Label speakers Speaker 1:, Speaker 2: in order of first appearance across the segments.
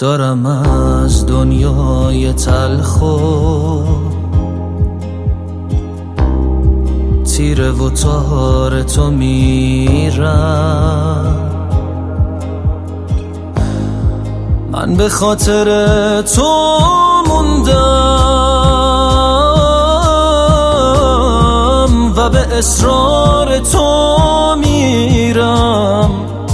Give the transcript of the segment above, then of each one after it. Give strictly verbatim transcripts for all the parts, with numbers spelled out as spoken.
Speaker 1: دارم از دنیای تلخ و تیره و تار تو میرم. من به خاطر تو موندم و به اصرار تو میرم.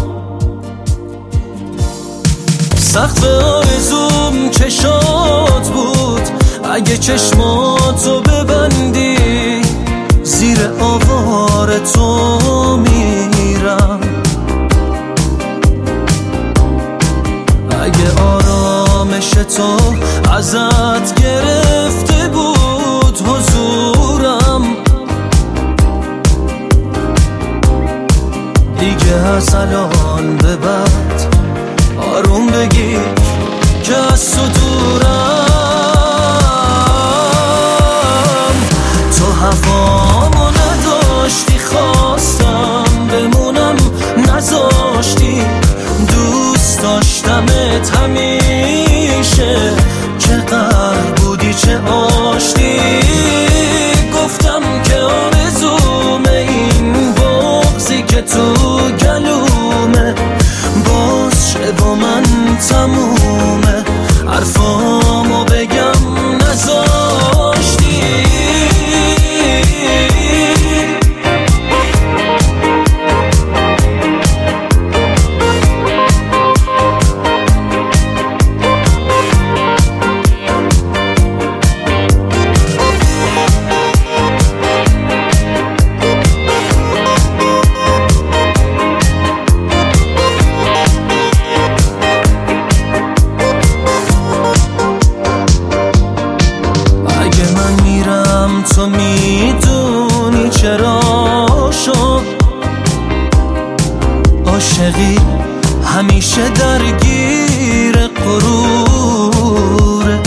Speaker 1: سقف آرزوم چشات بود، اگه چشماتو ببندی زیر آوار تو میرم. اگه آرامش تو ازت گرفته بود حضورم، دیگه از الان به بعد آروم بگیر که از تو دورم. تو هوامو نداشتی، خواستم بمونم نذاشتی. دوست داشتمت همیشه، چقدر بودی چه آشتی. گفتم که آرزوم این بغضی که تو گلومه باز شه با من تمومه. حرفامو بگم نذاشتی. تو میدونی چرا شد عاشقی همیشه درگیر غروره.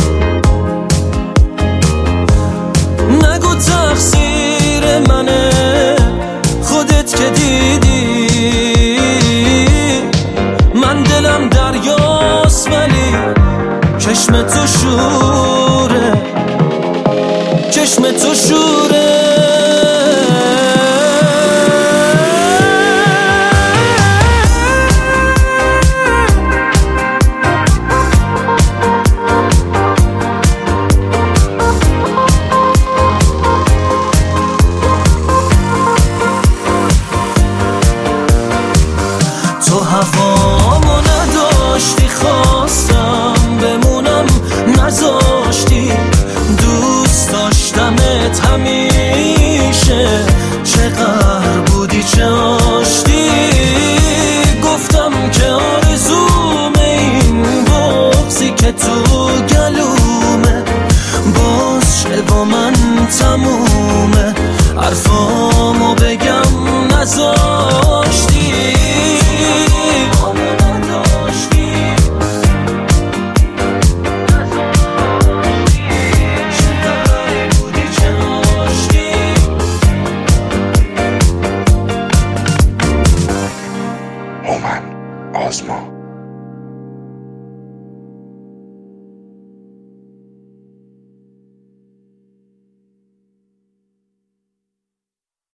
Speaker 1: نگو تقصیر منه، خودت که دیدی من دلم دریاست ولی چشم تو شوره، چشم تو شوره. تو هوامو نداشتی، خواستم بمونم نذاشتی. دوست داشتمت همیشه، چقدر بودی چه آشتی. گفتم که آرزوم این بغضی که تو گلومه باز شه با من تمومه. حرفامو بگم نذار